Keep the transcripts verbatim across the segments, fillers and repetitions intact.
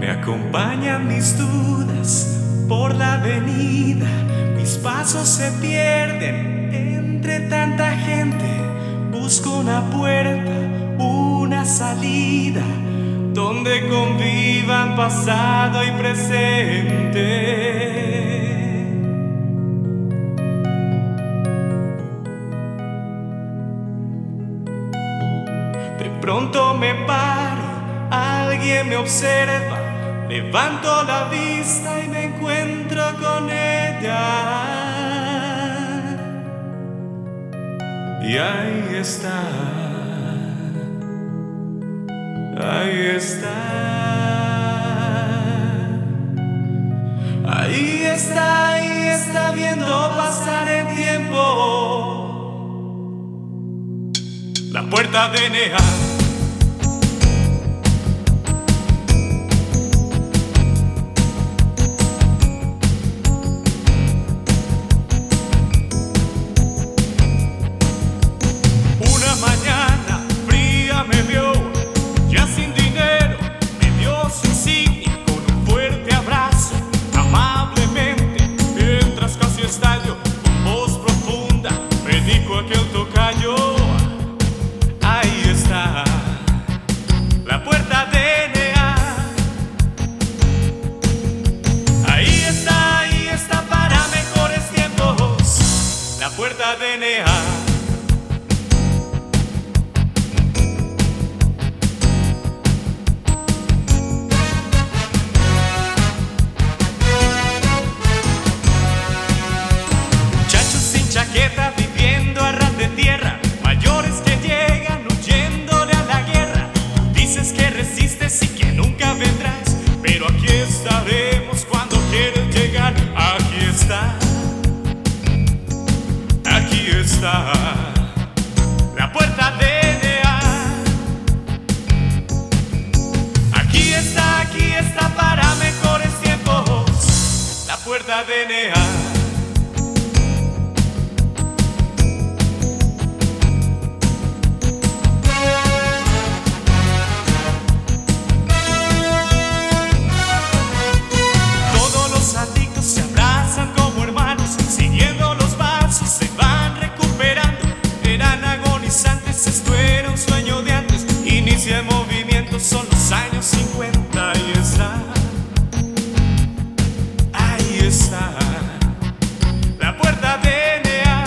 Me acompañan mis dudas por la avenida, mis pasos se pierden entre tanta gente. Busco una puerta, una salida, donde convivan pasado y presente. De pronto me paro, alguien me observa, levanto la vista y me encuentro con ella. Y ahí está, ahí está, ahí está, ahí está viendo pasar el tiempo. La puerta de Nea. Ahí está, la puerta de Nea. Ahí está, ahí está para mejores tiempos. La puerta de Nea. Muchachos sin chaqueta viviendo a ras de tierra, mayores que llegan huyéndole a la guerra. Dices que resistes y que nunca vendrás, pero aquí estaremos cuando quieres llegar. Aquí está, aquí está, la puerta de Nea. Aquí está, aquí está para mejores tiempos. La puerta de Nea. Esto era un sueño de antes, inicia el movimiento, son los años cincuenta. Ahí está, ahí está, la puerta de Nea.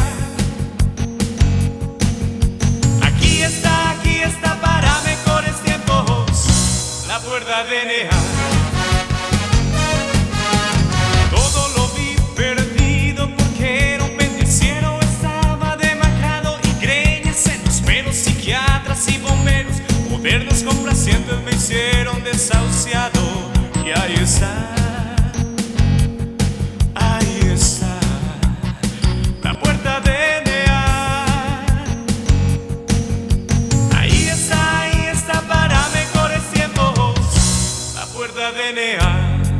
Aquí está, aquí está para mejores tiempos. La puerta de Nea. Todo lo vi perdido porque era un pendenciero, estaba demacrado y greñas en los pelos. Psiquiatras y bomberos modernos complacientes me hicieron desahuciado. Y ahí está, ahí está, la puerta de Nea. Ahí está, ahí está para mejores tiempos. La puerta de Nea.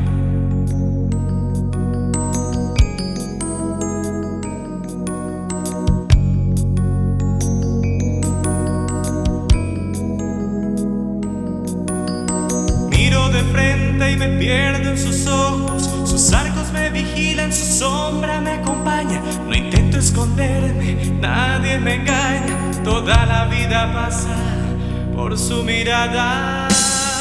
De frente y me pierdo en sus ojos, sus arcos me vigilan, su sombra me acompaña. No intento esconderme, nadie me engaña, toda la vida pasa por su mirada.